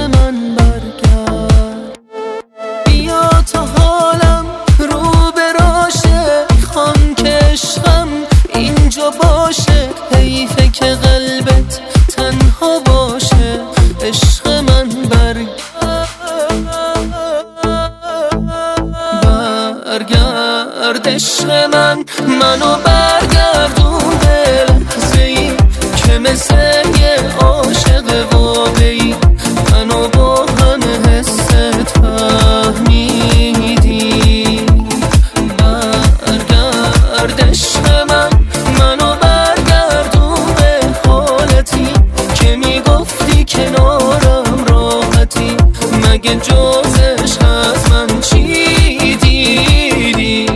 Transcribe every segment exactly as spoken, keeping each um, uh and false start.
من برگرد. بیا تا حالم رو به راشه، میخوام که عشقم اینجا باشه. حیفه که قلبت تنها باشه، عشق من برگرد. برگرد عشق من، منو برگردون به لحظه‌ای که مثل یه عاشق واقعی منو با همه حست فهمیدی. برگرد عشق من، منو برگردون به حالتی که میگفتی کنارم راحتی. مگه جز عشق از من چی دیدی؟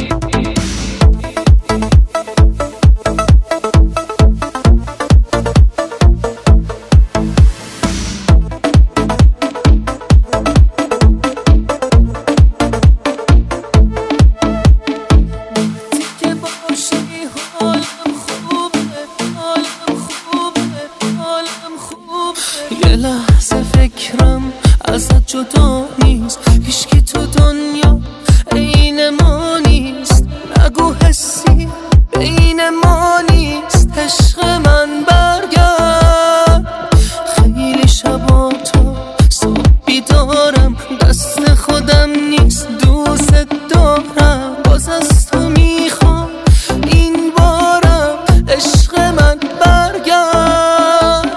یه لحظه فکرم ازت جدا نیست، هیچکی تو دنیا عین ما نیست. نگو حسی بین ما نیست، عشق من برگرد. خیلی شبا تا صبح بیدارم، دست خودم نیست دوست دارم. باز از تو میخوام این بارم، عشق من برگرد.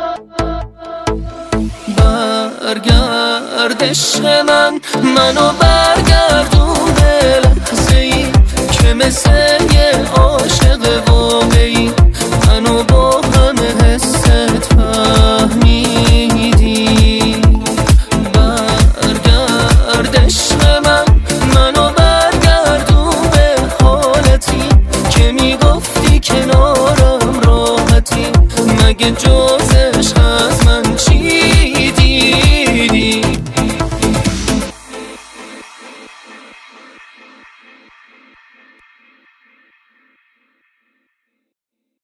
برگرد عشق من، منو برگردون به لحظه‌ای که مثل یه عاشق واقعی منو با همه حست فهمیدی. برگرد عشق من، منو برگردون به حالتی که میگفتی کنارم راحتی. مگه جز عشق از من